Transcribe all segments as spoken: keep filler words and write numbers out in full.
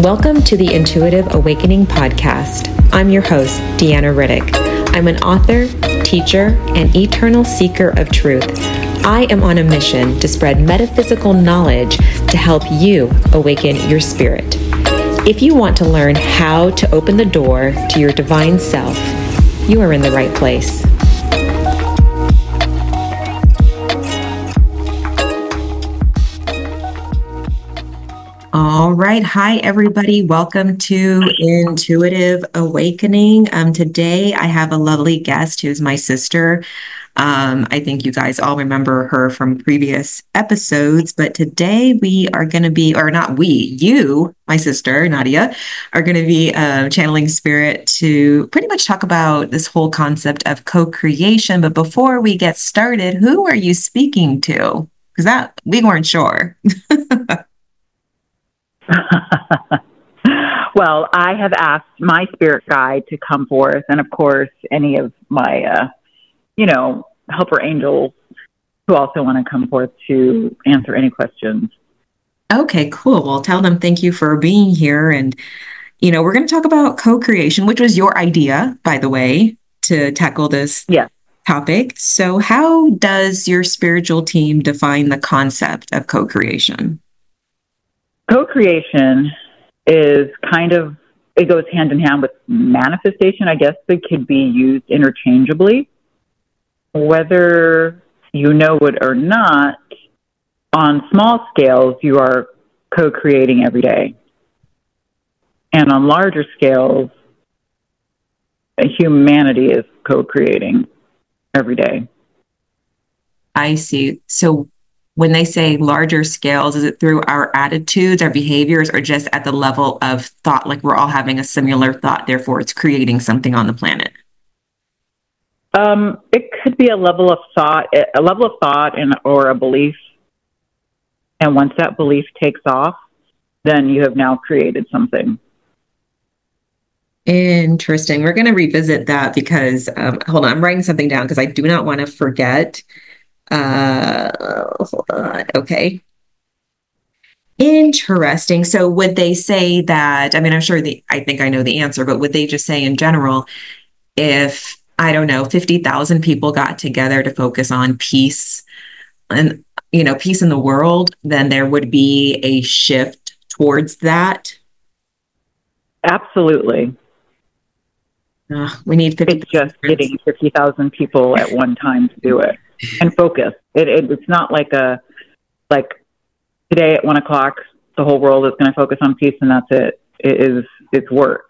Welcome to the Intuitive Awakening Podcast. I'm your host, Deanna Riddick. I'm an author, teacher, and eternal seeker of truth. I am on a mission to spread metaphysical knowledge to help you awaken your spirit. If you want to learn how to open the door to your divine self, you are in the right place. All right. Hi, everybody. Welcome to Intuitive Awakening. Um, today, I have a lovely guest who's my sister. Um, I think you guys all remember her from previous episodes, but today we are going to be, or not we, you, my sister, Nadia, are going to be uh, channeling spirit to pretty much talk about this whole concept of co-creation. But before we get started, who are you speaking to? Because that we weren't sure. Well, I have asked my spirit guide to come forth, and of course, any of my, uh, you know, helper angels who also want to come forth to answer any questions. Okay, cool. Well, tell them thank you for being here. And, you know, we're going to talk about co-creation, which was your idea, by the way, to tackle this yes. topic. So how does your spiritual team define the concept of co-creation? Co-creation is kind of, it goes hand in hand with manifestation. I guess they could be used interchangeably. Whether you know it or not, on small scales, you are co-creating every day. And on larger scales, humanity is co-creating every day. I see. So when they say larger scales, is it through our attitudes, our behaviors, or just at the level of thought, like we're all having a similar thought, therefore it's creating something on the planet? Um, it could be a level of thought, a level of thought and or a belief. And once that belief takes off, then you have now created something. Interesting. We're going to revisit that because, um, hold on, I'm writing something down because I do not want to forget. Uh, hold on. Okay. Interesting. So would they say that, I mean, I'm sure the, I think I know the answer, but would they just say in general, if, I don't know, fifty thousand people got together to focus on peace and, you know, peace in the world, then there would be a shift towards that? Absolutely. Uh, we need fifty. It's just getting fifty thousand people at one time to do it. And focus. It, it, it's not like a, like today at one o'clock, the whole world is going to focus on peace and that's it. It is, it's work.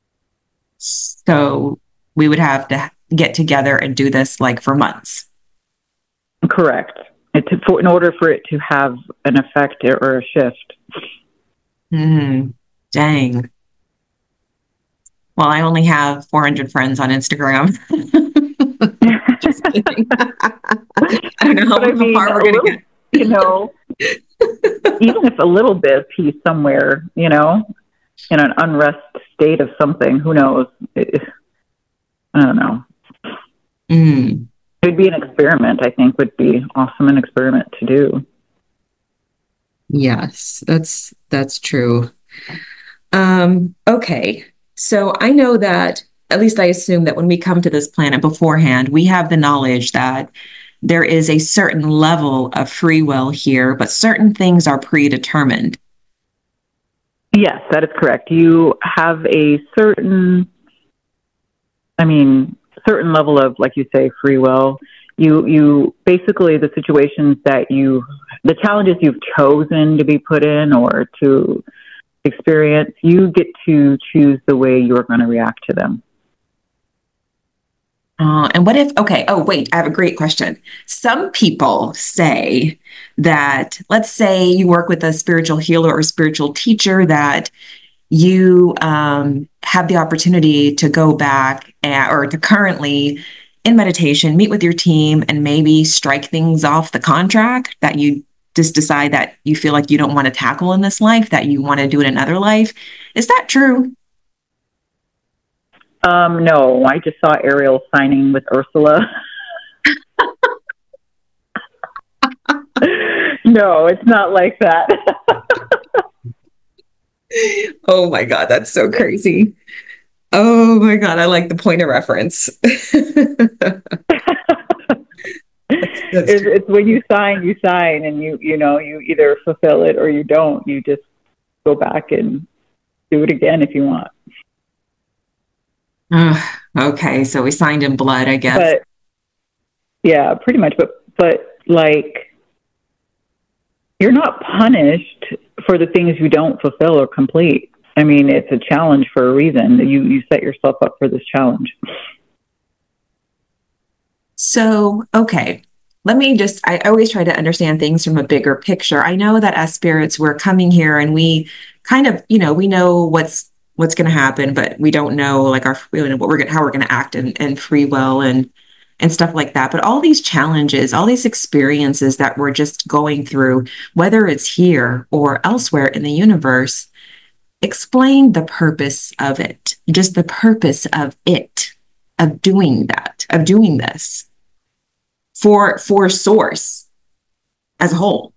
So we would have to get together and do this like for months. Correct. It, to, for, in order for it to have an effect or a shift. Mm, dang. Well, I only have four hundred friends on Instagram. Just kidding. I don't know how, I mean, far we're going to get. You know, even if a little bit of peace somewhere, you know, in an unrest state of something, who knows? It, I don't know. Mm. It would be an experiment, I think, would be awesome an experiment to do. Yes, that's that's true. Um, okay. So I know that, at least I assume that when we come to this planet beforehand, we have the knowledge that there is a certain level of free will here, but certain things are predetermined. Yes, that is correct. You have a certain, I mean, certain level of, like you say, free will. You, you basically, the situations that you, the challenges you've chosen to be put in or to experience, you get to choose the way you're going to react to them. Uh, and what if, okay, oh, wait, I have a great question. Some people say that, let's say you work with a spiritual healer or spiritual teacher, that you um, have the opportunity to go back at, or to currently in meditation, meet with your team and maybe strike things off the contract that you just decide that you feel like you don't want to tackle in this life, that you want to do in another life. Is that true? Um, no, I just saw Ariel signing with Ursula. No, it's not like that. Oh my God, that's so crazy. Oh my God, I like the point of reference. That's, that's It's, true. it's when you sign, you sign, and you you know you either fulfill it or you don't. You just go back and do it again if you want. Ugh, okay, so we signed in blood, I guess. But yeah, pretty much. But but like you're not punished for the things you don't fulfill or complete. I mean, it's a challenge for a reason. You you set yourself up for this challenge. So, okay, let me just, I always try to understand things from a bigger picture. I know that as spirits, we're coming here and we kind of, you know, we know what's what's going to happen, but we don't know like our, you know, what we're going how we're going to act and, and free will and and stuff like that. But all these challenges, all these experiences that we're just going through, whether it's here or elsewhere in the universe, explain the purpose of it, just the purpose of it, of doing that, of doing this for for source as a whole.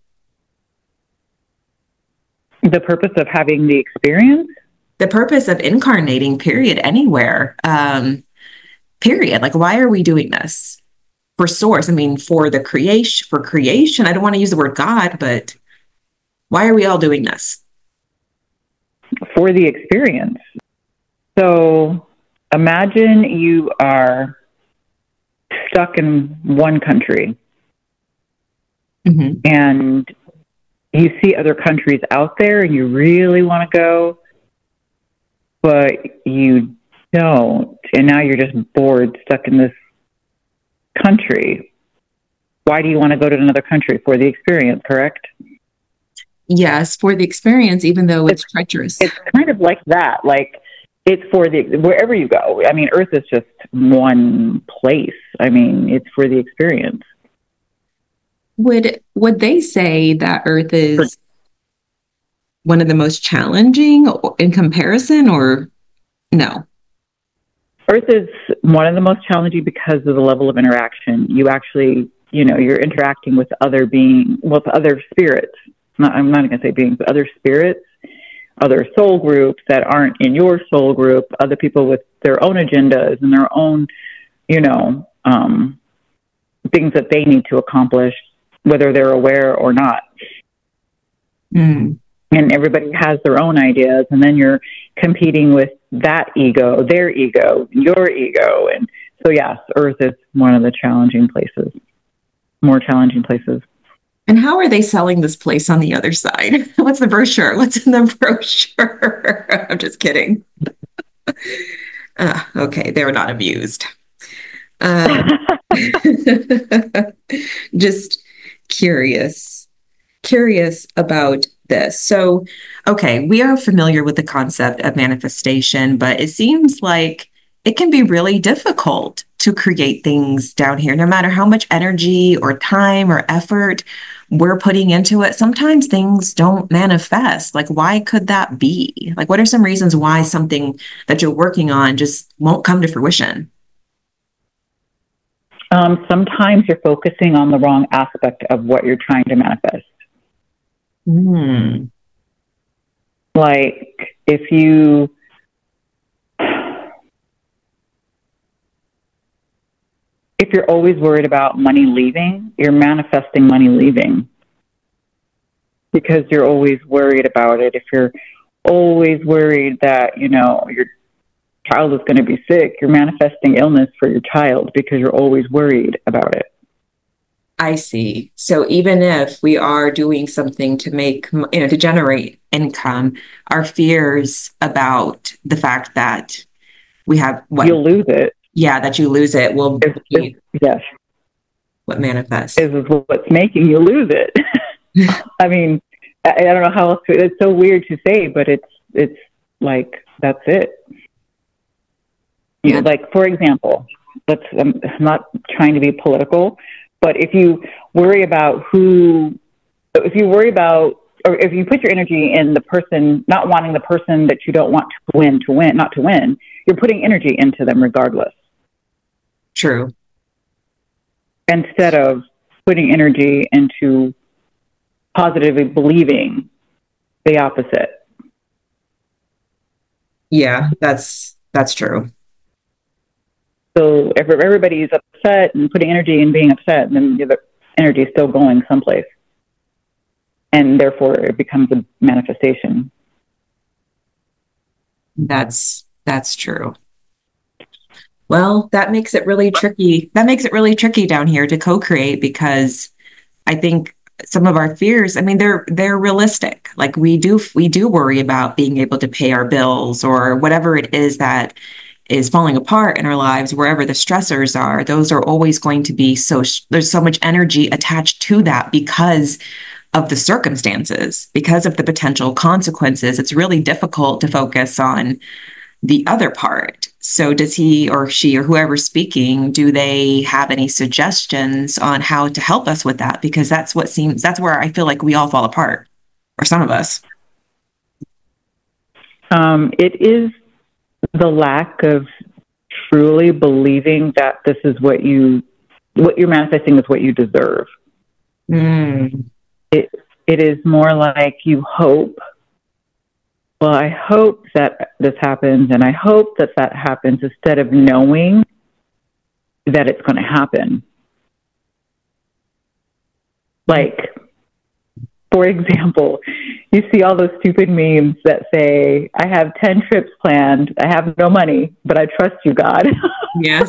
The purpose of having the experience. The purpose of incarnating, period, anywhere. Um, period. Like, why are we doing this? For source. I mean, for the creation, for creation. I don't want to use the word God, but why are we all doing this? For the experience. So imagine you are stuck in one country Mm-hmm. and you see other countries out there and you really want to go, but you don't. And now you're just bored, stuck in this country. Why do you want to go to another country? For the experience, correct? Yes, for the experience, even though it's, it's treacherous. It's kind of like that. Like, it's for the, wherever you go. I mean, Earth is just one place. I mean, it's for the experience. Would would they say that Earth is one of the most challenging in comparison, or no? Earth is one of the most challenging because of the level of interaction. You actually, you know, you're interacting with other beings, with other spirits. Not, I'm not going to say beings, but other spirits, other soul groups that aren't in your soul group, other people with their own agendas and their own, you know, um, things that they need to accomplish, whether they're aware or not. Mm. And everybody has their own ideas, and then you're competing with that ego, their ego, your ego. And so, yes, Earth is one of the challenging places, more challenging places. And how are they selling this place on the other side? What's the brochure? What's in the brochure? I'm just kidding. Uh, okay, they were not amused. Um, just curious, curious about this. So, okay, we are familiar with the concept of manifestation, but it seems like it can be really difficult to create things down here, no matter how much energy or time or effort we're putting into it. Sometimes things don't manifest. Like, why could that be? Like, what are some reasons why something that you're working on just won't come to fruition? Um, sometimes you're focusing on the wrong aspect of what you're trying to manifest. Hmm. Like, if you if you're always worried about money leaving, you're manifesting money leaving because you're always worried about it. If you're always worried that, you know, your child is going to be sick, you're manifesting illness for your child because you're always worried about it. I see. So even if we are doing something to make, you know, to generate income, our fears about the fact that we have what you'll lose it. Yeah, that you lose it will it's, be it's, yes. what manifests. Is, is what's making you lose it. I mean, I, I don't know how else to, it's so weird to say, but it's it's like that's it. You Yeah. know, like for example, let's I'm not trying to be political, but if you worry about who, if you worry about, or if you put your energy in the person, not wanting the person that you don't want to win to win, not to win, you're putting energy into them regardless. True. Instead of putting energy into positively believing the opposite. Yeah, that's that's true. So if everybody's upset and putting energy in being upset, then the energy is still going someplace. And therefore it becomes a manifestation. That's that's true. Well, that makes it really tricky. That makes it really tricky down here to co-create because I think some of our fears, I mean, they're they're realistic. Like we do we do worry about being able to pay our bills or whatever it is that is falling apart in our lives, wherever the stressors are. Those are always going to be so there's so much energy attached to that because of the circumstances, because of the potential consequences. It's really difficult to focus on the other part. So does he or she or whoever's speaking, do they have any suggestions on how to help us with that? Because that's what seems, that's where I feel like we all fall apart, or some of us. Um, it is the lack of truly believing that this is what you, what you're manifesting is what you deserve. Mm. It, it is more like you hope, well, I hope that this happens, and I hope that that happens, instead of knowing that it's going to happen. Like, for example, you see all those stupid memes that say, I have ten trips planned, I have no money, but I trust you, God. Yes.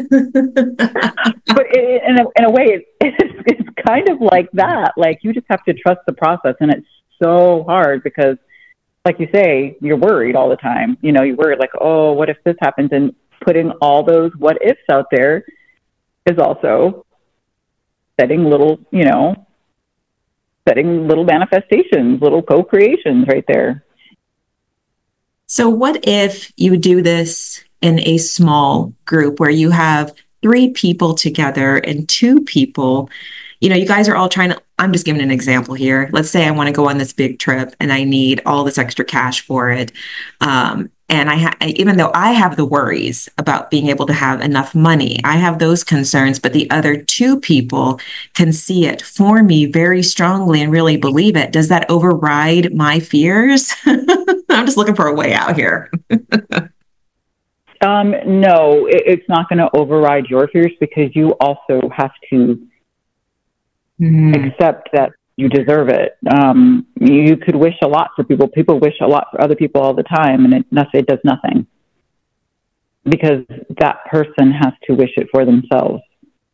But it, in, a, in a way, it, it's, it's kind of like that. Like, you just have to trust the process, and it's so hard because, like you say, you're worried all the time. You know, you're worried like, oh, what if this happens? And putting all those what ifs out there is also setting little, you know, setting little manifestations, little co-creations right there. So what if you do this in a small group where you have three people together and two people, you know, you guys are all trying to, I'm just giving an example here. Let's say I want to go on this big trip and I need all this extra cash for it. Um, and I, ha- even though I have the worries about being able to have enough money, I have those concerns, but the other two people can see it for me very strongly and really believe it. Does that override my fears? I'm just looking for a way out here. um, no, it, it's not going to override your fears because you also have to mm. accept that you deserve it. Um, you could wish a lot for people. People wish a lot for other people all the time, and it, it does nothing because that person has to wish it for themselves.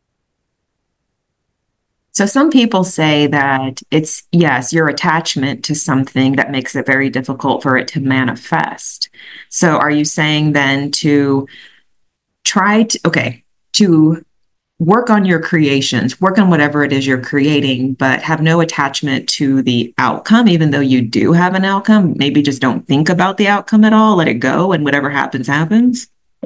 So some people say that it's, yes, your attachment to something that makes it very difficult for it to manifest. So are you saying then to try to, okay, to work on your creations, work on whatever it is you're creating, but have no attachment to the outcome, even though you do have an outcome? Maybe just don't think about the outcome at all, let it go, and whatever happens, happens?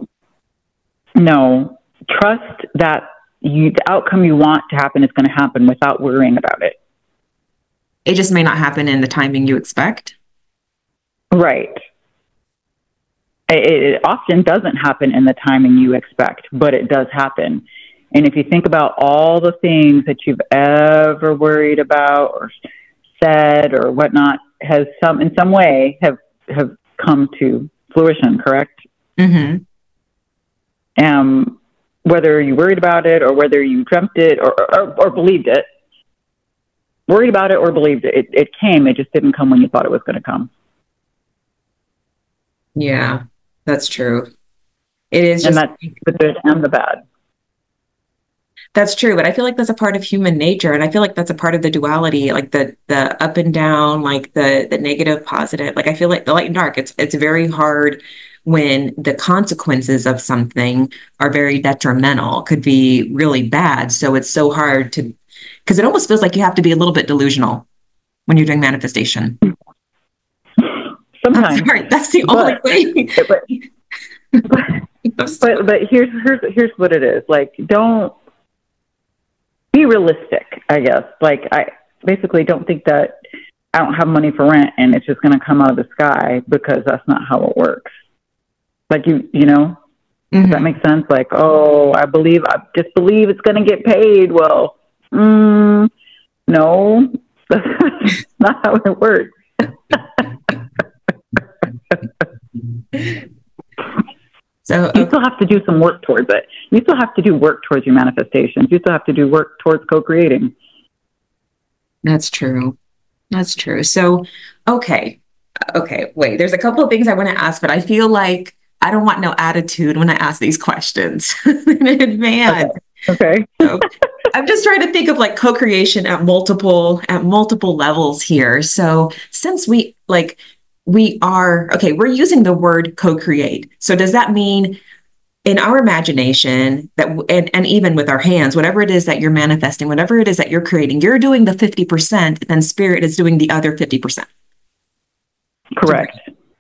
No, trust that you, the outcome you want to happen is going to happen without worrying about it. It just may not happen in the timing you expect. Right. It, it often doesn't happen in the timing you expect, but it does happen. And if you think about all the things that you've ever worried about or said or whatnot, has some in some way have have come to fruition, correct? Mm-hmm. Um, whether you worried about it or whether you dreamt it or, or, or believed it, worried about it or believed it, it, it came. It just didn't come when you thought it was going to come. Yeah, that's true. It is and just that's the good and the bad. That's true, but I feel like that's a part of human nature, and I feel like that's a part of the duality, like the the up and down, like the the negative, positive. Like I feel like the light and dark. It's it's very hard when the consequences of something are very detrimental, could be really bad. So it's so hard to, because it almost feels like you have to be a little bit delusional when you're doing manifestation. Sometimes, I'm sorry, that's the only but, way. But, but, but but here's here's here's what it is. Like, don't. Be realistic, I guess. Like, I basically don't think that I don't have money for rent and it's just going to come out of the sky, because that's not how it works. Like, you, you know, mm-hmm. Does that make sense? Like, oh, I believe, I just believe it's going to get paid. Well, mm, no, that's not how it works. So you okay. still have to do some work towards it. You still have to do work towards your manifestations. You still have to do work towards co-creating. That's true. That's true. So, okay. Okay. Wait, there's a couple of things I want to ask, but I feel like I don't want no attitude when I ask these questions in Okay. advance. Okay. So I'm just trying to think of like co-creation at multiple at multiple levels here. So since we like we are okay, we're using the word co-create. So does that mean in our imagination that and, and even with our hands, whatever it is that you're manifesting, whatever it is that you're creating, you're doing the fifty percent, then spirit is doing the other fifty percent. Correct.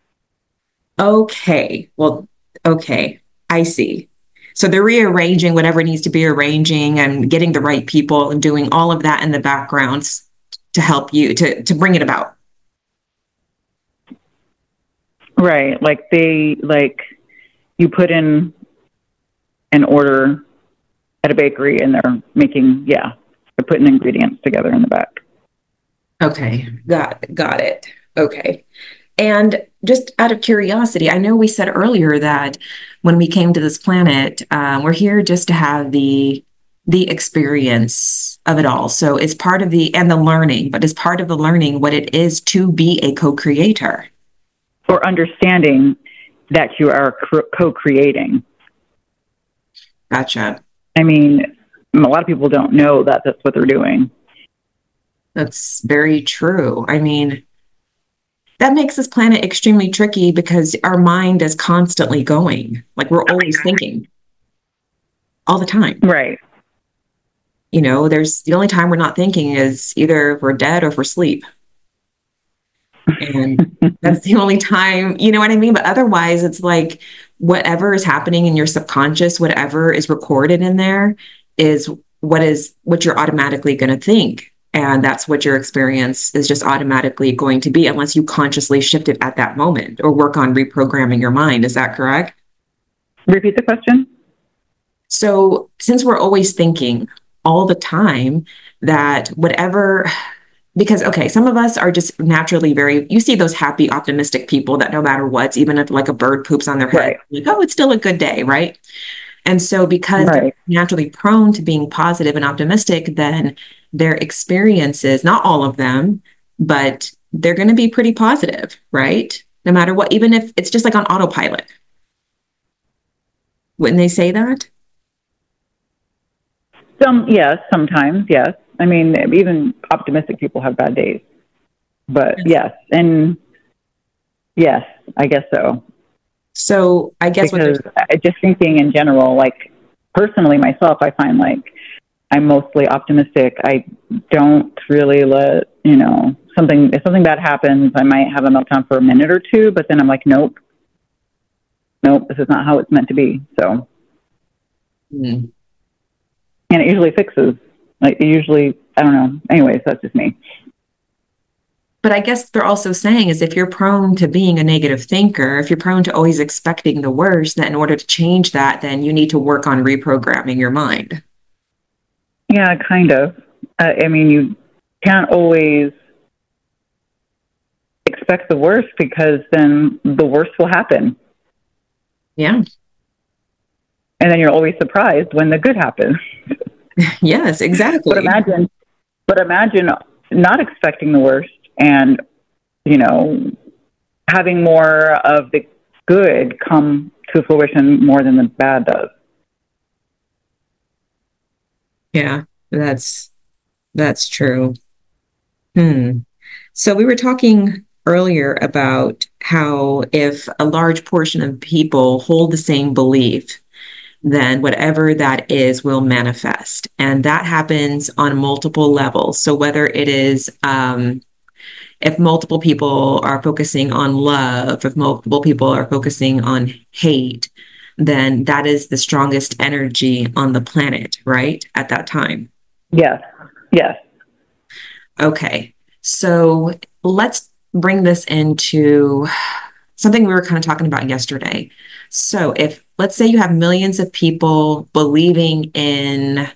Okay. Well, okay. I see. So they're rearranging whatever needs to be arranging and getting the right people and doing all of that in the backgrounds to help you to to bring it about. Right. Like they like you put in an order at a bakery and they're making yeah, they're putting ingredients together in the back. Okay. Got got it. Okay. And just out of curiosity, I know we said earlier that when we came to this planet, uh, we're here just to have the the experience of it all. So it's part of the and the learning, but it's part of the learning what it is to be a co-creator. Or understanding that you are co-creating. Gotcha. I mean, a lot of people don't know that that's what they're doing. That's very true. I mean, that makes this planet extremely tricky because our mind is constantly going. Like we're always thinking all the time. Right. You know, there's the only time we're not thinking is either if we're dead or if we're asleep. And that's the only time, you know what I mean? But otherwise, it's like whatever is happening in your subconscious, whatever is recorded in there is what is what you're automatically going to think. And that's what your experience is just automatically going to be, unless you consciously shift it at that moment or work on reprogramming your mind. Is that correct? Repeat the question. So, since we're always thinking all the time that whatever, because, okay, some of us are just naturally very, you see those happy, optimistic people that no matter what, even if like a bird poops on their head, right. like, oh, it's still a good day, right? And so because right. they're naturally prone to being positive and optimistic, then their experiences, not all of them, but they're going to be pretty positive, right? No matter what, even if it's just like on autopilot. Wouldn't they say that? Some, yes, sometimes, yes. I mean, even optimistic people have bad days. But yes, and yes, I guess so. So I guess because what just thinking in general, like personally myself, I find like I'm mostly optimistic. I don't really let, you know, something, if something bad happens, I might have a meltdown for a minute or two, but then I'm like, nope, nope, this is not how it's meant to be. So, mm. And it usually fixes. Like it usually, I don't know. Anyways, that's just me. But I guess they're also saying is if you're prone to being a negative thinker, if you're prone to always expecting the worst, that in order to change that, then you need to work on reprogramming your mind. Yeah, kind of. Uh, I mean, you can't always expect the worst because then the worst will happen. Yeah. And then you're always surprised when the good happens. Yes, exactly. But imagine, but imagine not expecting the worst and, you know, having more of the good come to fruition more than the bad does. Yeah, that's, that's true. Hmm. So we were talking earlier about how if a large portion of people hold the same belief, then whatever that is will manifest. And that happens on multiple levels. So whether it is, um, if multiple people are focusing on love, if multiple people are focusing on hate, then that is the strongest energy on the planet, right? At that time. Yes. Yes. Okay. So let's bring this into something we were kind of talking about yesterday. So if, let's say you have millions of people believing in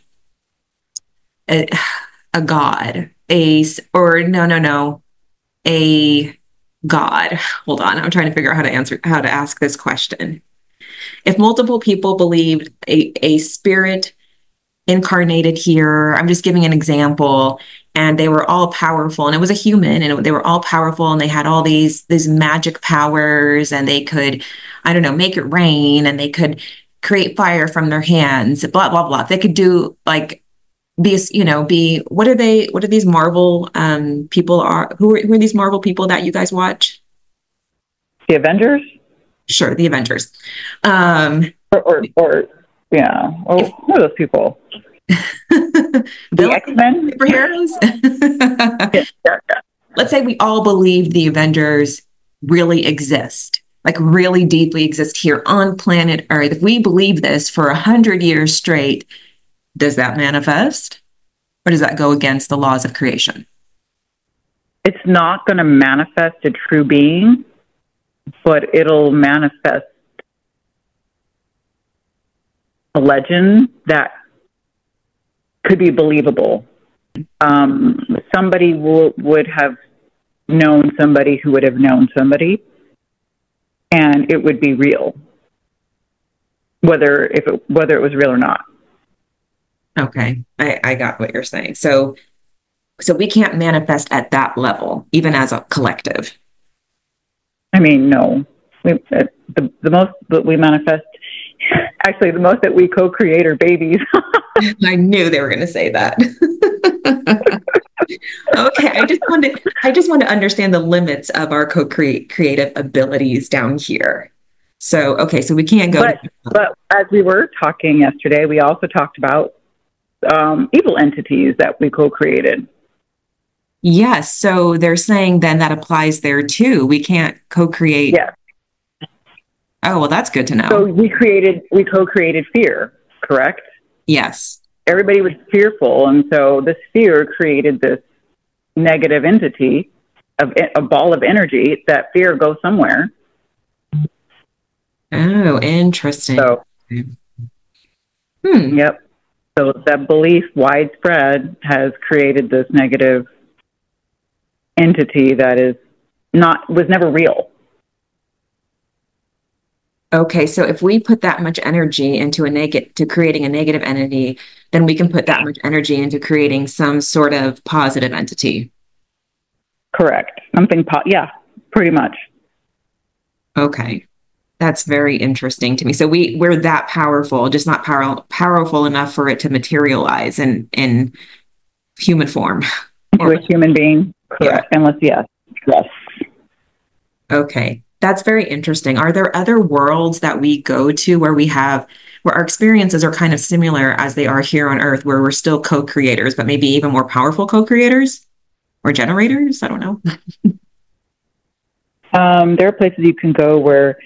a, a God, a, or no, no, no, a, God, hold on, I'm trying to figure out how to answer, how to ask this question. If multiple people believed a, a spirit incarnated here, I'm just giving an example, and they were all powerful, and it was a human, and they were all powerful, and they had all these these magic powers, and they could, I don't know, make it rain, and they could create fire from their hands, blah blah blah. They could do like these, you know, be what are they? What are these Marvel um, people are? Who are who are these Marvel people that you guys watch? The Avengers? Sure, the Avengers. Um, or, or, or yeah, or if, who are those people? The X-Men? Superheroes? yeah, yeah, yeah. Let's say we all believe the Avengers really exist, like really deeply exist here on planet Earth. If we believe this for a hundred years straight, does that manifest? Or does that go against the laws of creation? It's not going to manifest a true being, but it'll manifest a legend that could be believable. Um, somebody w- would have known somebody who would have known somebody, and it would be real, whether if it, whether it was real or not. Okay, I, I got what you're saying. So, so we can't manifest at that level, even as a collective. I mean, no. We, uh, the the most that we manifest, actually, the most that we co-create are babies. I knew they were going to say that. Okay, I just wanted I just want to understand the limits of our co-create creative abilities down here. So, okay, so we can't go. But, to- but as we were talking yesterday, we also talked about um, evil entities that we co-created. Yes, so they're saying then that applies there too. We can't co-create. Yes. Oh, well, that's good to know. So we created, we co-created fear, correct? Yes. Everybody was fearful, and so this fear created this negative entity, of a ball of energy. That fear goes somewhere. Oh, interesting. So, hmm. Yep. So that belief, widespread, has created this negative entity that is not was never real. Okay, so if we put that much energy into a negative to creating a negative entity, then we can put that much energy into creating some sort of positive entity. Correct. Something, po- yeah, pretty much. Okay, that's very interesting to me. So we we're that powerful, just not power, powerful enough for it to materialize in in human form. Or a human being, correct? Yeah. Unless yes, yes. Okay. That's very interesting. Are there other worlds that we go to where we have, where our experiences are kind of similar as they are here on Earth, where we're still co-creators, but maybe even more powerful co-creators or generators? I don't know. um, there are places you can go where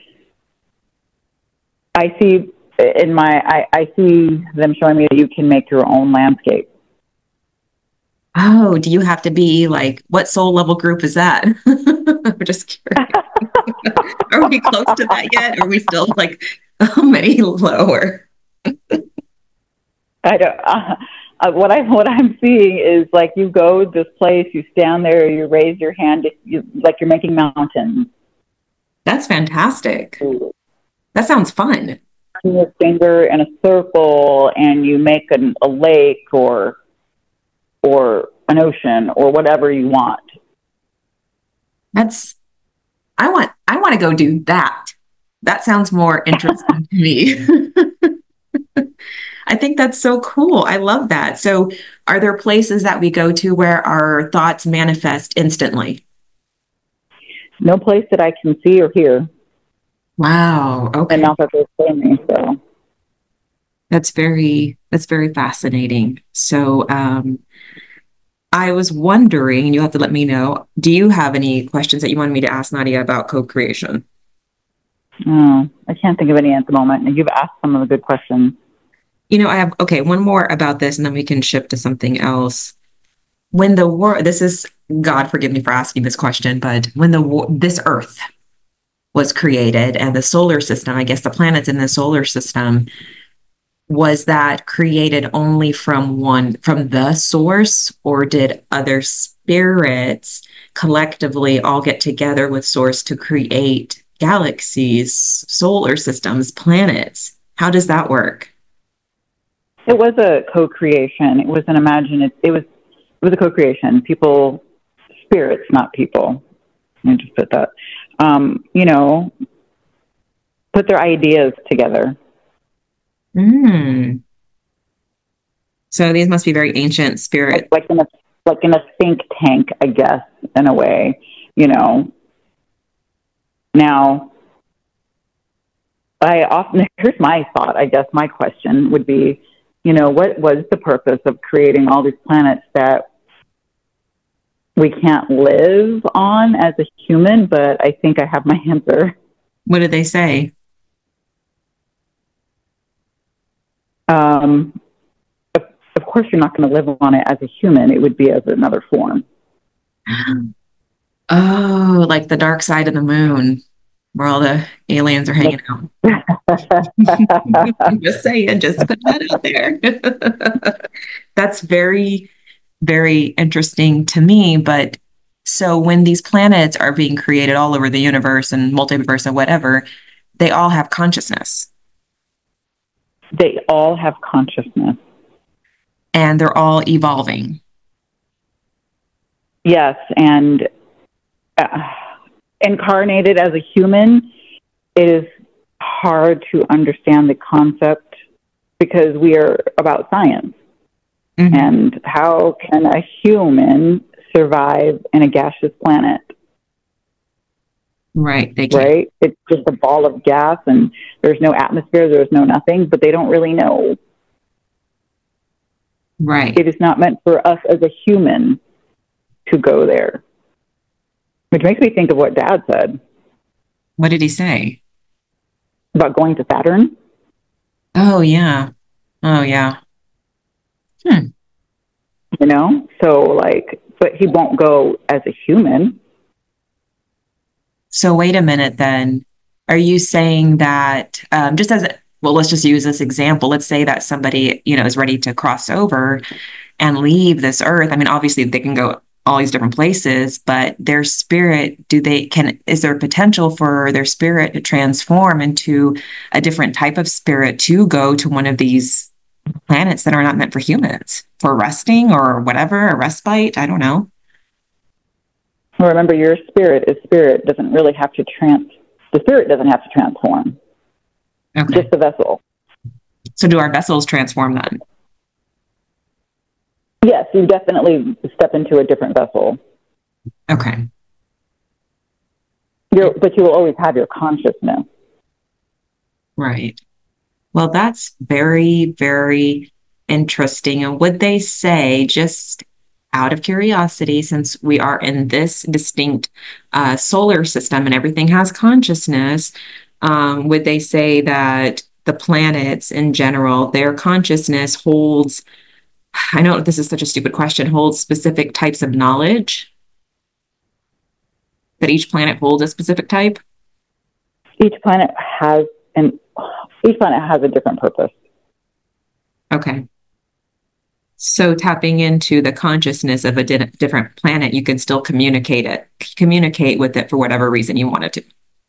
I see in my, I, I see them showing me that you can make your own landscape. Oh, do you have to be like, what soul level group is that? I'm just curious. Are we close to that yet? Are we still like oh, many lower? I don't. Uh, uh, what I what I'm seeing is like you go to this place, you stand there, you raise your hand, you, like you're making mountains. That's fantastic. That sounds fun. Your finger in a circle, and you make an, a lake or or an ocean or whatever you want. That's. I want I want to go do that. That sounds more interesting to me. I think that's so cool. I love that. So are there places that we go to where our thoughts manifest instantly? No place that I can see or hear. Wow. Okay. And not that they're saying me, so. That's very that's very fascinating. So um I was wondering, and you have to let me know, do you have any questions that you wanted me to ask Nadia about co-creation? Oh, I can't think of any at the moment. You've asked some of the good questions. You know, I have, okay, one more about this, and then we can shift to something else. When the war, this is, God forgive me for asking this question, but when the war, this Earth was created and the solar system, I guess the planets in the solar system, was that created only from one, from the source, or did other spirits collectively all get together with Source to create galaxies, solar systems, planets. How does that work? It was a co-creation. It was an imagine. It was it was a co-creation. People, spirits, not people. Let me just put that. Um, you know, put their ideas together. Mm. So these must be very ancient spirits. Like, like in a like in a think tank, I guess, in a way. You know. Now, I often here's my thought. I guess my question would be, you know, what was the purpose of creating all these planets that we can't live on as a human? But I think I have my answer. What did they say? Um, of, of course, you're not going to live on it as a human. It would be as another form. Oh, like the dark side of the moon, where all the aliens are hanging out. Just saying, just put that out there. That's very, very interesting to me. But so when these planets are being created all over the universe and multiverse and whatever, they all have consciousness. They all have consciousness. And they're all evolving. Yes, and uh, incarnated as a human, it is hard to understand the concept because we are about science. Mm-hmm. And how can a human survive in a gaseous planet? Right. They can't. Right? It's just a ball of gas and there's no atmosphere, there's no nothing, but they don't really know. Right. It is not meant for us as a human to go there. Which makes me think of what Dad said. What did he say? About going to Saturn? Oh, yeah. Oh, yeah. Hmm. You know? So, like, but he won't go as a human. So wait a minute then. Are you saying that, um, just as, a, well, let's just use this example. Let's say that somebody, you know, is ready to cross over and leave this earth. I mean, obviously they can go all these different places, but their spirit, do they, can, is there potential for their spirit to transform into a different type of spirit to go to one of these planets that are not meant for humans, for resting or whatever, a respite? I don't know. Well, remember, your spirit is spirit, doesn't really have to trans, the spirit doesn't have to transform. Okay. Just the vessel. So do our vessels transform then? Yes, you definitely step into a different vessel. Okay. You're, but you will always have your consciousness. Right. Well, that's very, very interesting. And would they say, just out of curiosity, since we are in this distinct uh, solar system and everything has consciousness, um, would they say that the planets in general, their consciousness holds, I know this is such a stupid question, holds specific types of knowledge? That each planet holds a specific type? Each planet has, and each planet has a different purpose. Okay. So tapping into the consciousness of a di- different planet, you can still communicate it, communicate with it for whatever reason you wanted to.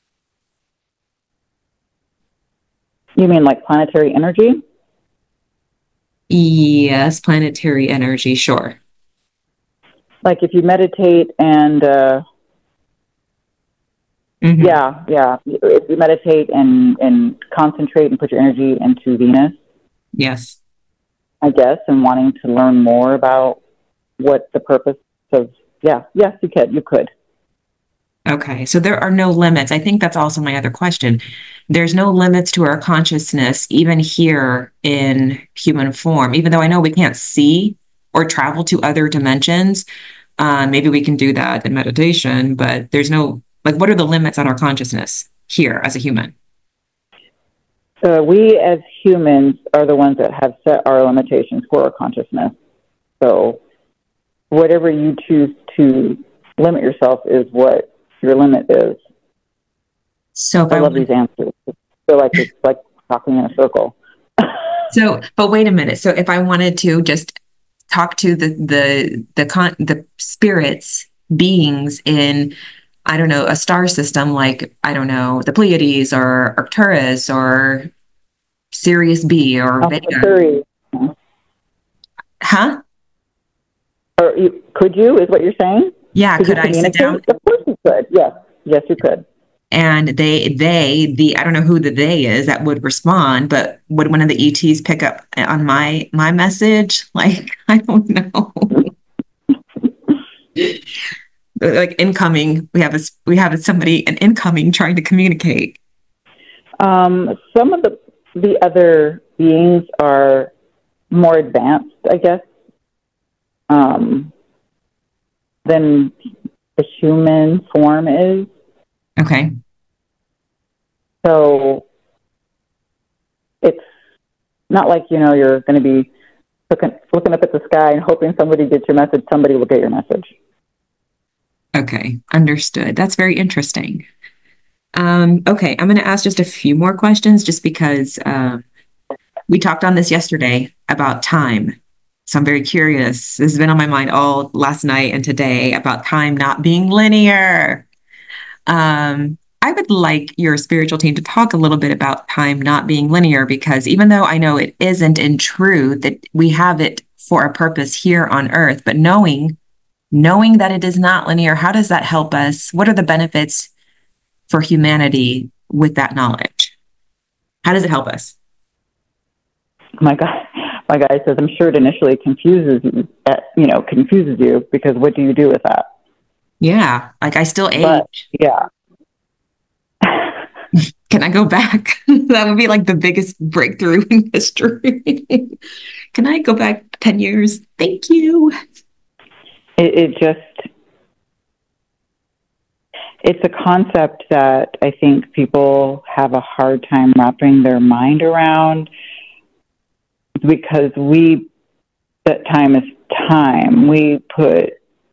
You mean like planetary energy? Yes, planetary energy, sure. Like if you meditate and, uh, mm-hmm. yeah, yeah. If you meditate and, and concentrate and put your energy into Venus. Yes. I guess, and wanting to learn more about what the purpose of, yeah, yes, you could, you could. Okay, so there are no limits. I think that's also my other question. There's no limits to our consciousness, even here in human form, even though I know we can't see or travel to other dimensions. Uh, maybe we can do that in meditation, but there's no, like, what are the limits on our consciousness here as a human? So we as humans are the ones that have set our limitations for our consciousness. So whatever you choose to limit yourself is what your limit is. So if I, I love these answers. I feel like it's like talking in a circle. So, but wait a minute. So if I wanted to just talk to the the the con the spirits beings in, I don't know, a star system like, I don't know, the Pleiades or Arcturus or Sirius B or Alpha Vega. Centauri. Huh? Or you, could you, is what you're saying? Yeah, Could you could I sit down? communicate? Of course you could. Yes. Yes, you could. And they, they, the, I don't know who the they is that would respond, but would one of the E Ts pick up on my, my message? Like, I don't know. Like incoming, we have a, we have somebody, an incoming trying to communicate. Um, some of the, the other beings are more advanced, I guess, um, than the human form is. Okay. So it's not like, you know, you're going to be looking, looking up at the sky and hoping somebody gets your message. Somebody will get your message. Okay. Understood. That's very interesting. Um, okay. I'm going to ask just a few more questions just because uh, we talked on this yesterday about time. So I'm very curious. This has been on my mind all last night and today about time not being linear. Um, I would like your spiritual team to talk a little bit about time not being linear, because even though I know it isn't in truth, that we have it for a purpose here on earth, but knowing, knowing that it is not linear, how does that help us? What are the benefits for humanity with that knowledge? How does it help us? My guy, my guy says, I'm sure it initially confuses you, uh, you know, confuses you because what do you do with that? Yeah, like I still age. But, yeah. Can I go back? That would be like the biggest breakthrough in history. Can I go back ten years? Thank you. It, it just, it's a concept that I think people have a hard time wrapping their mind around, because we, that time is time. We put,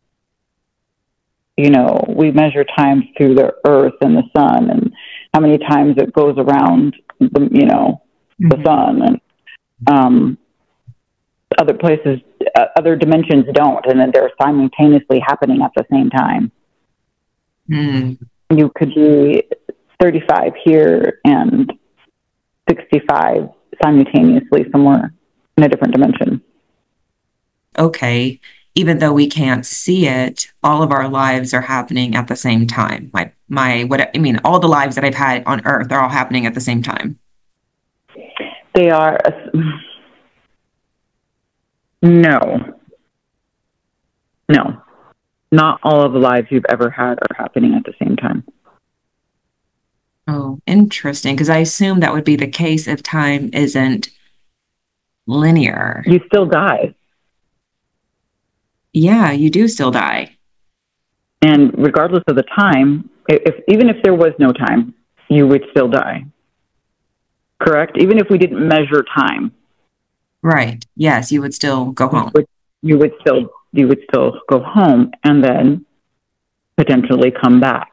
you know, we measure time through the earth and the sun and how many times it goes around the, you know, mm-hmm. the sun, and um, other places, uh, other dimensions don't, and then they're simultaneously happening at the same time. Mm. You could be thirty-five here and sixty-five simultaneously somewhere in a different dimension. Okay. Even though we can't see it, all of our lives are happening at the same time. My, my, what I mean, all the lives that I've had on Earth are all happening at the same time. They are. Uh, no. No. Not all of the lives you've ever had are happening at the same time. Oh, interesting. Because I assume that would be the case if time isn't linear. You still die. Yeah, you do still die. And regardless of the time, if even if there was no time, you would still die. Correct? Even if we didn't measure time. Right. Yes, you would still go home. You would, you would still you would still go home and then potentially come back.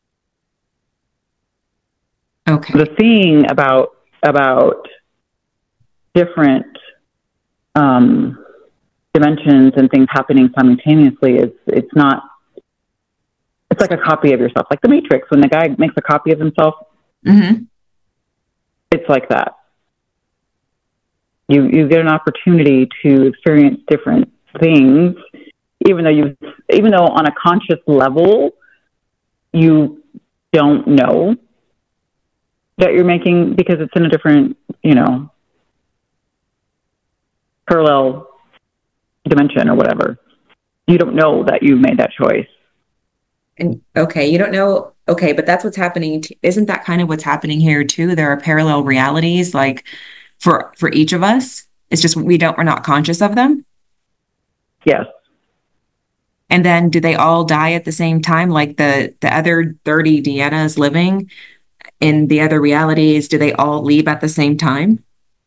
Okay. The thing about about different um, dimensions and things happening simultaneously is it's not, it's like a copy of yourself, like the Matrix. When the guy makes a copy of himself, mm-hmm. it's like that. You you get an opportunity to experience different things, even though you even though on a conscious level you don't know that you're making, because it's in a different, you know, parallel dimension or whatever. You don't know that you made that choice. And okay, you don't know. Okay, but that's what's happening. To, isn't that kind of what's happening here too? There are parallel realities, like for for each of us. It's just we don't we're not conscious of them. Yes. And then do they all die at the same time? Like the the other thirty Deannas living in the other realities, do they all leave at the same time?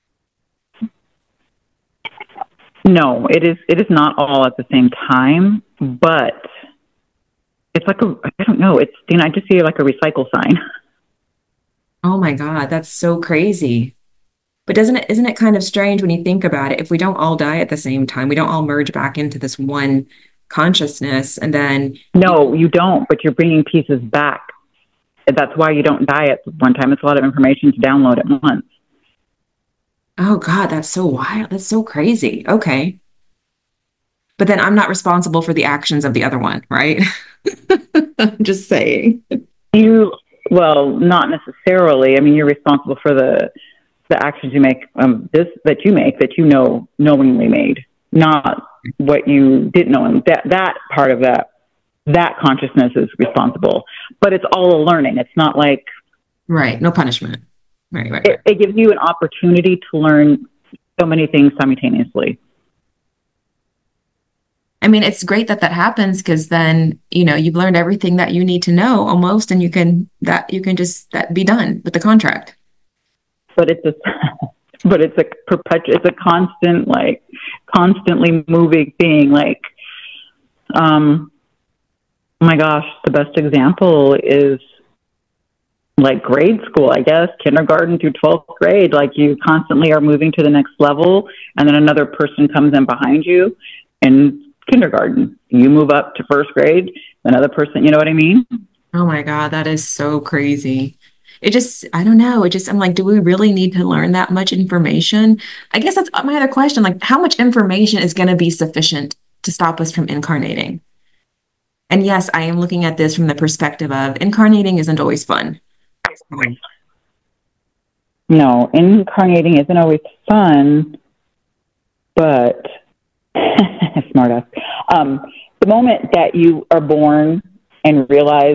No, it is it is not all at the same time, but it's like a, I don't know, it's, you know, I just see like a recycle sign. Oh my God, that's so crazy. But doesn't it, isn't it kind of strange when you think about it? If we don't all die at the same time, we don't all merge back into this one consciousness, and then No, you don't, but you're bringing pieces back. That's why you don't die at one time. It's a lot of information to download at once. oh God, that's so wild. That's so crazy. Okay. But then I'm not responsible for the actions of the other one, right? I'm just saying. You, well, not necessarily. I mean, you're responsible for the the actions you make, um, this that you make that you know knowingly made, not what you didn't know. And that that part of that that consciousness is responsible. But it's all a learning. It's not like Right. No punishment. Right, right, right. it, it gives you an opportunity to learn so many things simultaneously. I mean, it's great that that happens because then, you know, you've learned everything that you need to know almost, and you can that you can just that be done with the contract. But it's a but it's a perpetual, it's a constant, like constantly moving thing. Like, um, oh my gosh, the best example is like grade school, I guess, kindergarten through twelfth grade. Like you constantly are moving to the next level, and then another person comes in behind you. And kindergarten, you move up to first grade, another person, you know what I mean? Oh my God, that is so crazy. It just, I don't know. It just, I'm like, do we really need to learn that much information? I guess that's my other question. Like, how much information is going to be sufficient to stop us from incarnating? And yes, I am looking at this from the perspective of incarnating isn't always fun. No, incarnating isn't always fun, but smartass. Um, the moment that you are born and realize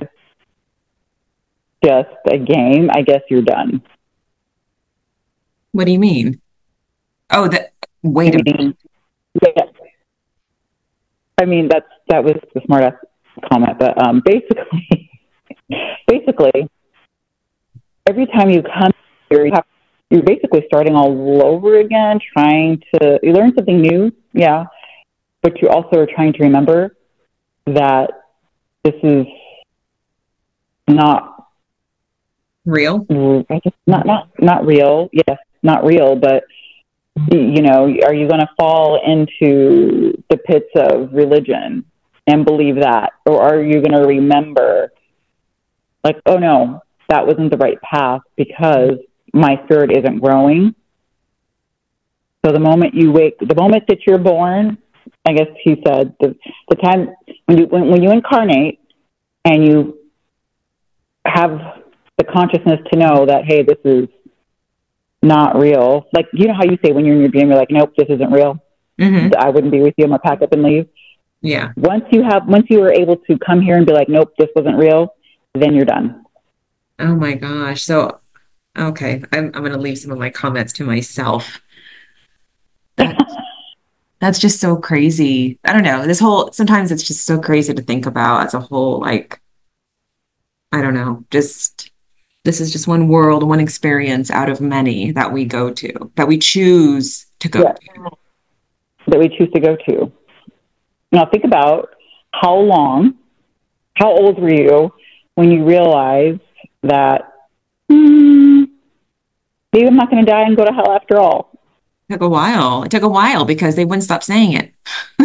just a game, I guess you're done. What do you mean? Oh, that, wait I a mean, minute. yeah. I mean, that's, that was the smartass comment, but um, basically, basically, every time you come here, you have, you're basically starting all over again, trying to, you learn something new, yeah, but you also are trying to remember that this is not Real? not not not real. Yes, not real, but you know, are you going to fall into the pits of religion and believe that, or are you going to remember, like, oh no, that wasn't the right path because my spirit isn't growing. So the moment you wake, the moment that you're born, I guess he said, the, the time when you when, when you incarnate and you have the consciousness to know that, hey, this is not real. Like, you know how you say when you're in your dream, you're like, nope, this isn't real. Mm-hmm. I wouldn't be with you. I'm gonna pack up and leave. Yeah. Once you have, once you are able to come here and be like, nope, this wasn't real, then you're done. Oh my gosh. So, okay, I'm I'm gonna leave some of my comments to myself. That that's just so crazy. I don't know. This whole sometimes it's just so crazy to think about as a whole. Like, I don't know. Just this is just one world, one experience out of many that we go to, that we choose to go Yeah. to. That we choose to go to. Now think about how long, how old were you when you realized that hmm, maybe I'm not going to die and go to hell after all? It took a while. It took a while because they wouldn't stop saying it.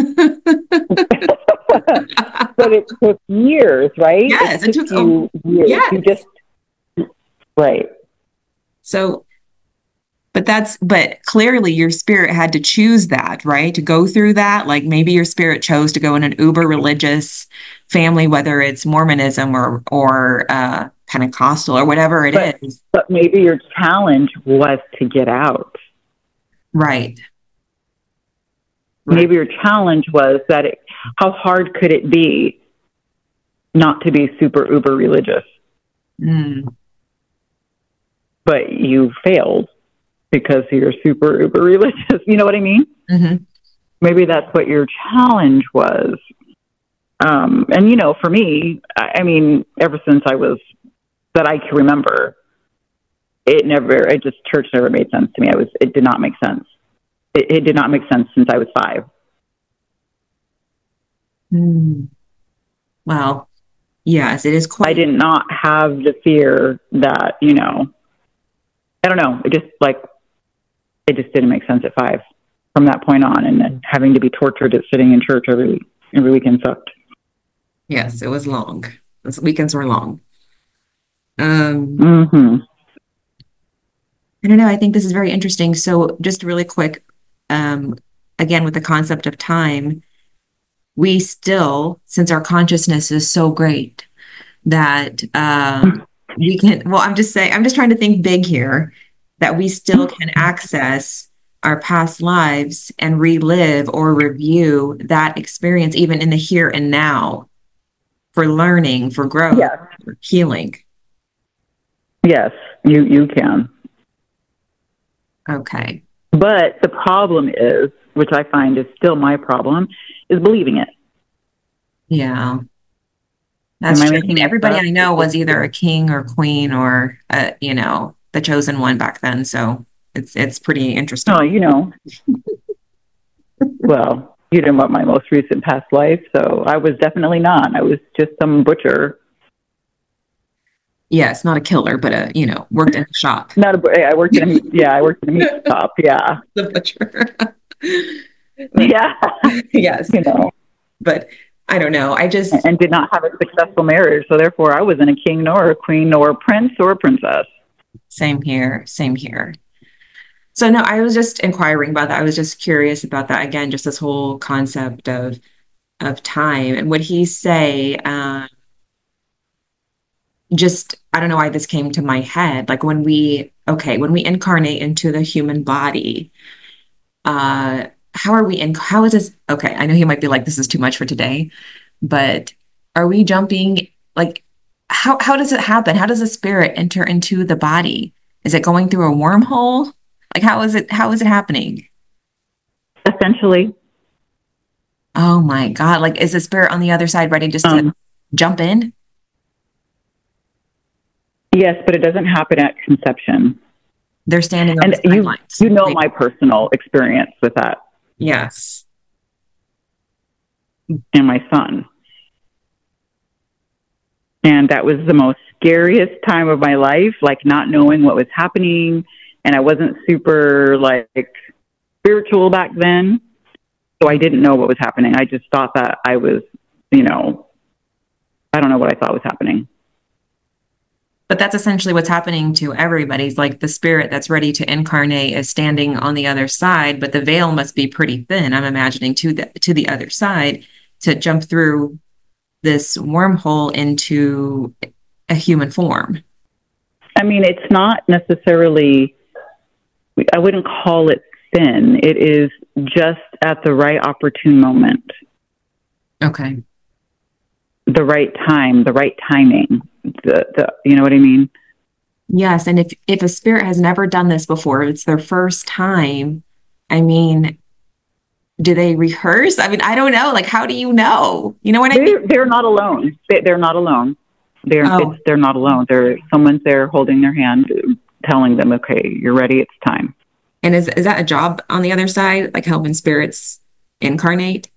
But it took years, right? Yes, it it took took a you years. yes. You just right. So, but that's but clearly your spirit had to choose that, right? To go through that. Like maybe your spirit chose to go in an uber religious family, whether it's Mormonism or or uh, Pentecostal or whatever it but, is. But maybe your challenge was to get out. Right. Right. Maybe your challenge was that it, how hard could it be not to be super uber religious? Mm. But you failed because you're super uber religious. You know what I mean? Mm-hmm. Maybe that's what your challenge was. Um, and, you know, for me, I, I mean, ever since I was, that I can remember, it never, it just, church never made sense to me. I was, it did not make sense. It, it did not make sense since I was five. Mm. Well, yes, it is quite. I did not have the fear that, you know, I don't know. It just like, it just didn't make sense at five from that point on. And then having to be tortured at sitting in church every week. Every weekend sucked. Yes, it was long. Those weekends were long. Um, Mm-hmm. I don't know. I think this is very interesting. So, just really quick, um, again, with the concept of time, we still, since our consciousness is so great that um, we can, well, I'm just saying, I'm just trying to think big here, that we still can access our past lives and relive or review that experience, even in the here and now, for learning, for growth, Yes. for healing. Yes, you, you can. Okay. But the problem is, which I find is still my problem, is believing it. Yeah. That's Am I true. I mean, making this everybody up? I know was either a king or queen or, uh, you know, the chosen one back then. So it's it's pretty Oh, interesting. you know, well, you didn't want my most recent past life, so I was definitely not. I was just some butcher. Yes, not a killer, but a, you know, worked in a shop. Not a. I worked in a meat. Yeah, I worked in a meat shop. Yeah, The butcher. But yeah. yes, You know, but I don't know. I just, and did not have a successful marriage, so therefore I wasn't a king nor a queen nor a prince or a princess. same here, same here. So no, I was just inquiring about that. I was just curious about that. Again, just this whole concept of of time. And would he say, uh, just, I don't know why this came to my head. Like when we, okay, when we incarnate into the human body, uh, how are we in, how is this? Okay, I know he might be like, this is too much for today, but are we jumping, like, how, how does it happen? How does the spirit enter into the body? Is it going through a wormhole? Like, how is it, how is it happening? Essentially, Oh my God. Like, is the spirit on the other side ready just to um, jump in? yes, but it doesn't happen at conception. They're standing on And the you, sidelines. you know Like, my personal experience with that yes. and my son. And that was the most scariest time of my life, like not knowing what was happening. And I wasn't super like spiritual back then. So I didn't know what was happening. I just thought that I was, you know, I don't know what I thought was happening. But that's essentially what's happening to everybody's like the spirit that's ready to incarnate is standing on the other side, but the veil must be pretty thin, I'm imagining, to the to the other side to jump through this wormhole into a human form. I mean, it's not necessarily, I wouldn't call it thin. It is just at the right opportune moment, Okay. the right time, the right timing. The, the, you know what I mean? Yes, and if if a spirit has never done this before, it's their first time, I mean, do they rehearse? I mean, I don't know. Like, how do you know? You know what I mean? They're, they're not alone. They, they're not alone. They're, Oh, it's, they're not alone. They're, someone's there holding their hand, telling them, okay, you're ready. It's time. and is is that a job on the other side, like helping spirits incarnate?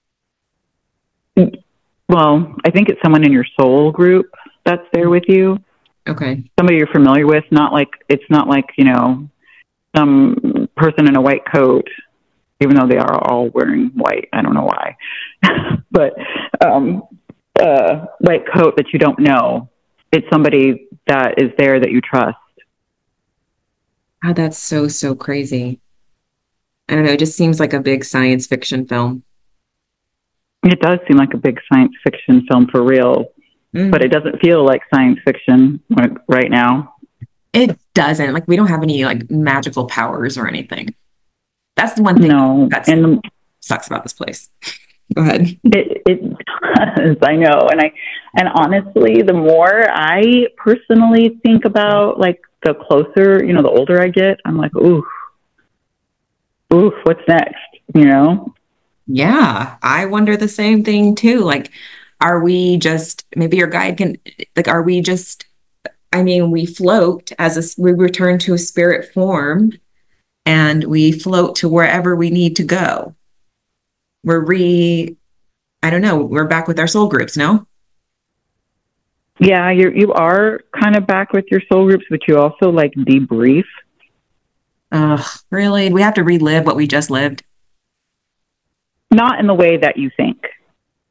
Well, I think it's someone in your soul group that's there with you. Okay. Somebody you're familiar with. Not like, it's not like, you know, some person in a white coat, even though they are all wearing white. I don't know why, but, um, uh, white coat that you don't know. It's somebody that is there that you trust. Oh, that's so, so crazy. I don't know. It just seems like a big science fiction film. It does seem like a big science fiction film for real, Mm. but it doesn't feel like science fiction right now. It doesn't. Like, we don't have any like magical powers or anything. That's the one thing No, that and sucks about this place. Go ahead. it, it does. I know, and I, and honestly, the more I personally think about, like, the closer, you know, the older I get, I'm like, ooh, ooh, what's next? You know? Yeah, I wonder the same thing too. Like, are we just, maybe your guide can, like, are we just, I mean, we float as a, we return to a spirit form and we float to wherever we need to go. We're re, I don't know, we're back with our soul groups, no? Yeah, you you are kind of back with your soul groups, but you also like debrief. Ugh, really? We have to relive what we just lived? Not in the way that you think.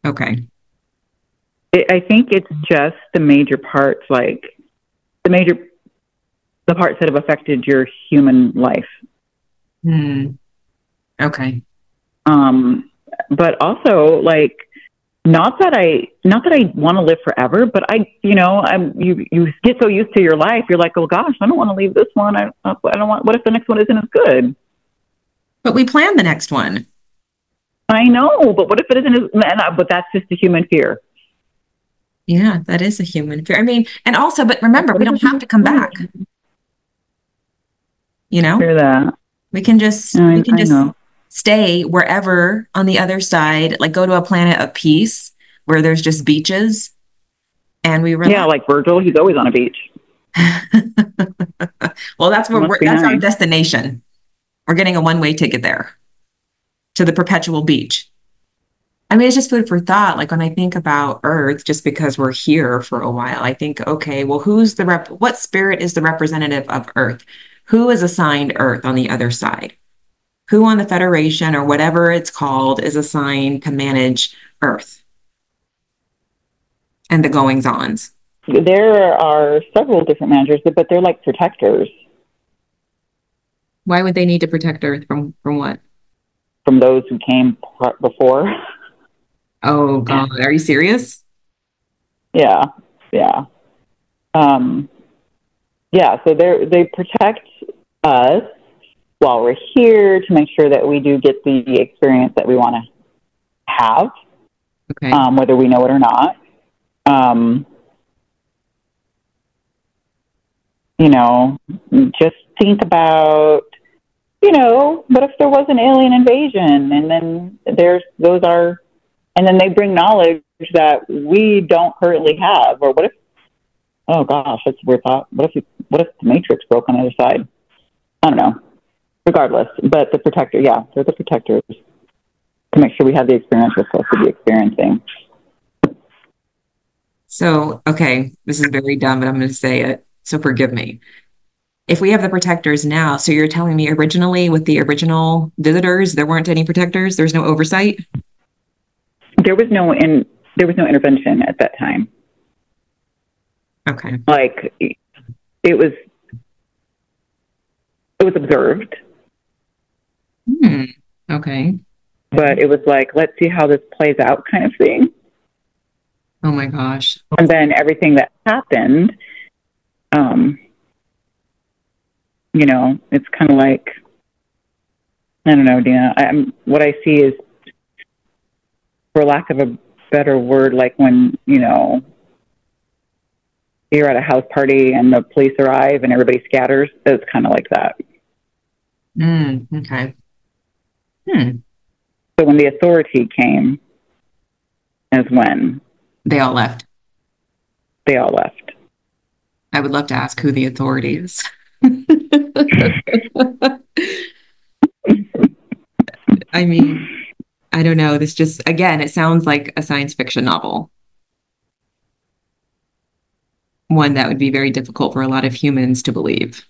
Okay. It, I think it's just the major parts, like the major, the parts that have affected your human life. Hmm. Okay. Um, but also, like, not that I, not that I want to live forever, but I, you know, I'm, you, you get so used to your life, you're like, oh gosh, I don't want to leave this one. I, I don't want. What if the next one isn't as good? But we planned the next one. I know, but what if it isn't as? But that's just a human fear. Yeah, that is a human fear. I mean, and also, but remember, What we if don't it's have not to come good? back, you know? Hear that? We can just we I, can I just know. stay wherever on the other side, like go to a planet of peace where there's just beaches and we Yeah, relax. like Virgil, he's always on a beach. Well, that's It where must we're be that's our nice. destination. We're getting a one-way ticket there to the perpetual beach. I mean, it's just food for thought. Like when I think about Earth, just because we're here for a while, I think, okay, well, who's the rep, what spirit is the representative of Earth? Who is assigned Earth on the other side? Who on the Federation or whatever it's called is assigned to manage Earth and the goings ons? There are several different managers, but they're like protectors Why would they need to protect Earth from from what? from those who came before. Oh God, are you serious? Yeah, yeah, um, yeah. So they they protect us while we're here to make sure that we do get the experience that we want to have, Okay. um, whether we know it or not. Um, you know, just think about, you know, what if there was an alien invasion and then there's, those are, and then they bring knowledge that we don't currently have, or what if, oh gosh, that's a weird thought. What if, what if the Matrix broke on the other side? I don't know. Regardless, but the protector, yeah, they're the protectors to make sure we have the experience we're supposed to be experiencing. So, okay, this is very dumb, but I'm going to say it. So forgive me. If we have the protectors now, so you're telling me originally with the original visitors, there weren't any protectors? There's no oversight? There was no in there was no intervention at that time. Okay. Like it was it was observed. Hmm. Okay. But it was like, let's see how this plays out kind of thing. Oh my gosh. And then everything that happened, um, you know, it's kind of like, I don't know, Dina. I'm, what I see is, for lack of a better word, like when, you know, you're at a house party and the police arrive and everybody scatters. It's kind of like that. Mm, okay. Hmm. So when the authority came is when They all left. they all left. I would love to ask who the authority is. I mean, I don't know. This just, again, it sounds like a science fiction novel. One that would be very difficult for a lot of humans to believe.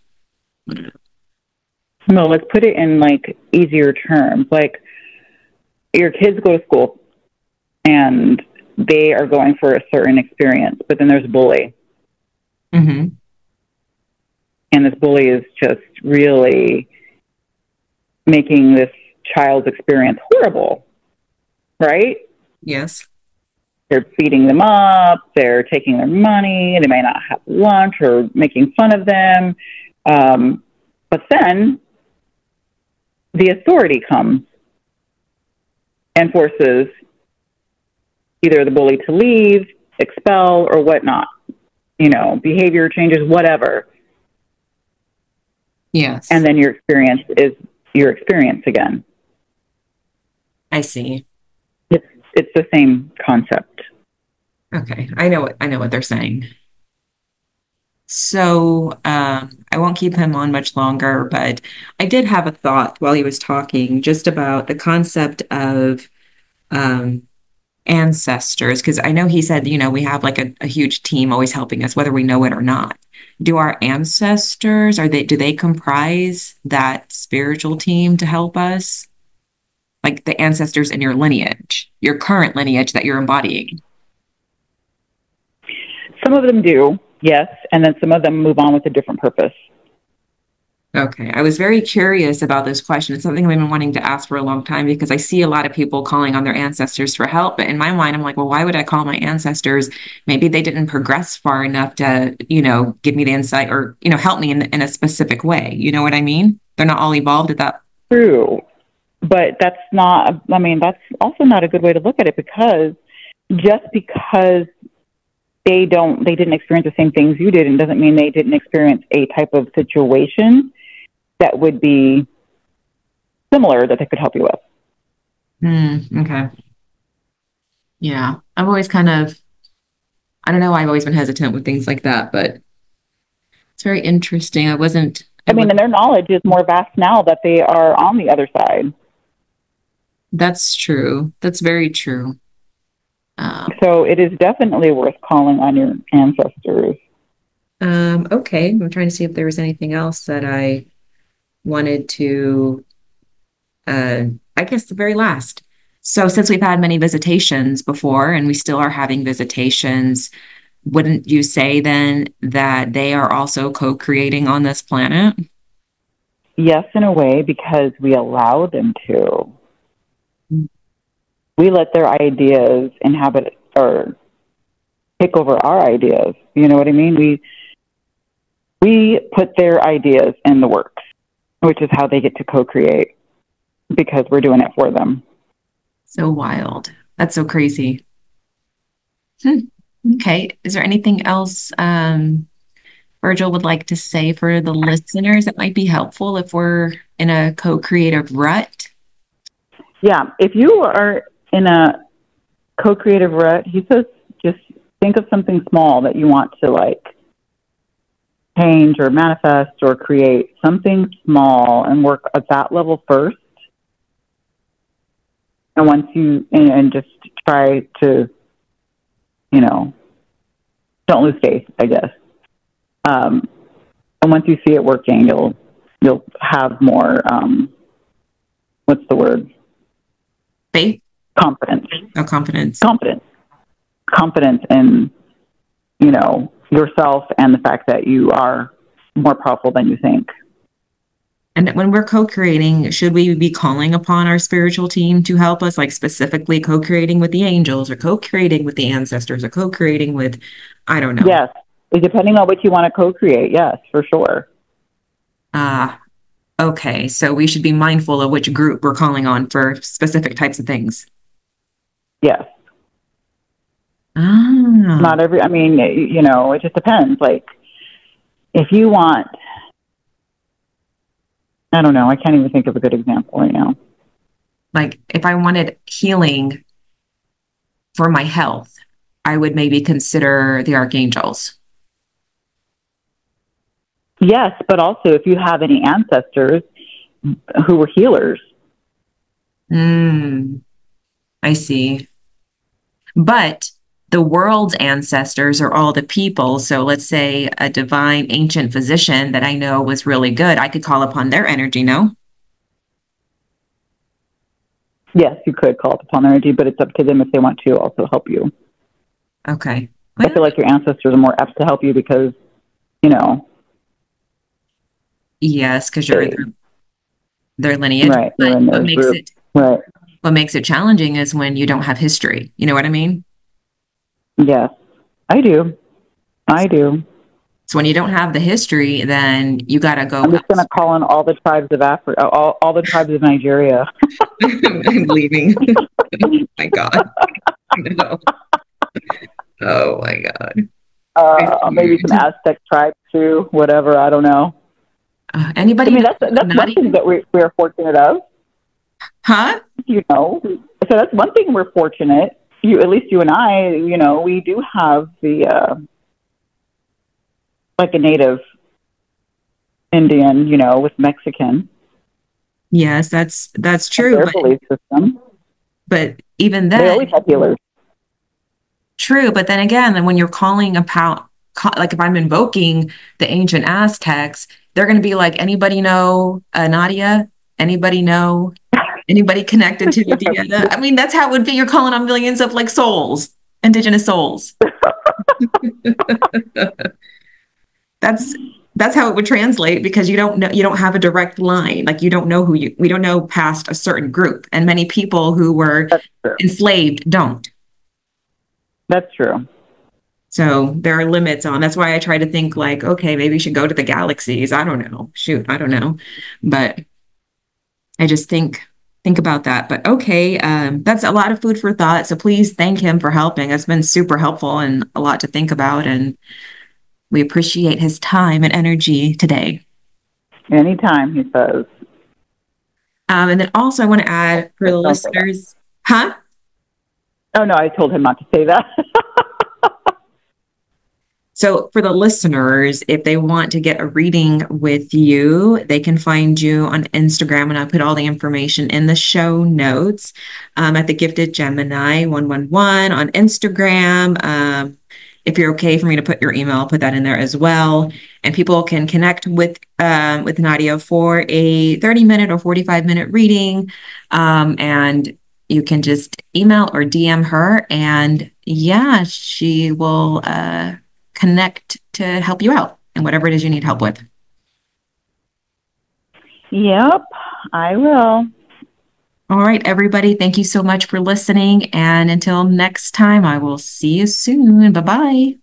No, let's put it in like easier terms. Like your kids go to school and they are going for a certain experience, but then there's a bully. Mm-hmm. And this bully is just really making this child's experience horrible, right? Yes. They're beating them up, they're taking their money, they may not have lunch or making fun of them. Um, but then the authority comes and forces either the bully to leave, expel, or whatnot. You know, behavior changes, whatever. Yes. And then your experience is your experience again. I see. It's it's the same concept. Okay. I know what I know what they're saying. So um, I won't keep him on much longer, but I did have a thought while he was talking just about the concept of um, ancestors, because I know he said, you know, we have like a, a huge team always helping us, whether we know it or not. Do our ancestors, are they, do they comprise that spiritual team to help us? Like the ancestors in your lineage? your current lineage that you're embodying? Some of them do, yes, and then some of them move on with a different purpose. Okay. I was very curious about this question. It's something I've been wanting to ask for a long time because I see a lot of people calling on their ancestors for help. But in my mind, I'm like, well, why would I call my ancestors? Maybe they didn't progress far enough to, you know, give me the insight or, you know, help me in, in a specific way. You know what I mean? They're not all evolved at that. True. But that's not, I mean, that's also not a good way to look at it, because just because they don't, they didn't experience the same things you did, and doesn't mean they didn't experience a type of situation that would be similar that they could help you with. Mm, okay. Yeah. I've always kind of, I don't know, I've always been hesitant with things like that, but it's very interesting. I wasn't. I, I mean, and their knowledge is more vast now that they are on the other side. That's true. That's very true. Um, so it is definitely worth calling on your ancestors. Um, okay. I'm trying to see if there was anything else that I wanted to, uh, I guess the very last. So since we've had many visitations before and we still are having visitations, wouldn't you say then that they are also co-creating on this planet? Yes, in a way, because we allow them to. We let their ideas inhabit or take over our ideas. You know what I mean? We we put their ideas in the works, which is how they get to co-create, because we're doing it for them. So wild. That's so crazy. Hmm. Okay. Is there anything else um, Virgil would like to say for the listeners that might be helpful if we're in a co-creative rut? Yeah. If you are in a co-creative rut, he says, just think of something small that you want to like change or manifest or create, something small, and work at that level first. And once you, and, and just try to, you know, don't lose faith, I guess. Um, and once you see it working, you'll, you'll have more, um, what's the word? Faith? Confidence. Oh, confidence. Confidence. Confidence in, you know, yourself and the fact that you are more powerful than you think. And when we're co-creating, should we be calling upon our spiritual team to help us, like specifically co-creating with the angels or co-creating with the ancestors or co-creating with, I don't know. Yes. Depending on what you want to co-create. Yes, for sure. Ah, uh, okay. So we should be mindful of which group we're calling on for specific types of things. Yes. Ah. Not every, I mean, you know, it just depends. Like, if you want, I don't know, I can't even think of a good example right now. Like, if I wanted healing for my health, I would maybe consider the archangels. Yes, but also if you have any ancestors who were healers. Mm, I see. But the world's ancestors are all the people. So let's say a divine ancient physician that I know was really good. I could call upon their energy, no? Yes, you could call upon their energy, but it's up to them if they want to also help you. Okay. Well, I feel like your ancestors are more apt to help you because, you know. Yes, because you're their, their lineage. Right. But in what makes group. it right. What makes it challenging is when you don't have history. You know what I mean? Yes, I do. I do. So when you don't have the history, then you got to go. I'm just going to call in all the tribes of Africa, all, all the tribes of Nigeria. I'm leaving. Oh my God. No. Oh my God. Uh, maybe some Aztec tribes too, whatever. I don't know. Uh, anybody? I mean, that's, that's one thing that we, we're fortunate of. Huh? You know, so that's one thing we're fortunate. You, at least you and I, you know, we do have the, uh, like a native Indian, you know, with Mexican. Yes, that's, that's true. Their but, belief system. But even then. They always have healers. True. But then again, then when you're calling about, like if I'm invoking the ancient Aztecs, they're going to be like, anybody know uh, Nadia? Anybody know Anybody connected to Indiana? I mean, that's how it would be. You're calling on millions of like souls, indigenous souls. That's that's how it would translate because you don't know you don't have a direct line. Like you don't know who you we don't know past a certain group. And many people who were enslaved don't. That's true. So there are limits on. That's why I try to think like, okay, maybe you should go to the galaxies. I don't know. Shoot, I don't know. But I just think think about that. But okay, um, that's a lot of food for thought. So please thank him for helping. It's been super helpful and a lot to think about. And we appreciate his time and energy today. Anytime, he says. Um, and then also I want to add for the Don't listeners, huh? Oh, no, I told him not to say that. So for the listeners, if they want to get a reading with you, they can find you on Instagram, and I'll put all the information in the show notes um, at the Gifted Gemini one one one on Instagram. Um, if you're okay for me to put your email, I'll put that in there as well. And people can connect with um, with Nadia for a thirty minute or forty-five minute reading. Um, and you can just email or D M her, and yeah, she will uh, connect to help you out and whatever it is you need help with. Yep, I will. All right, everybody. Thank you so much for listening. And until next time, I will see you soon. Bye-bye.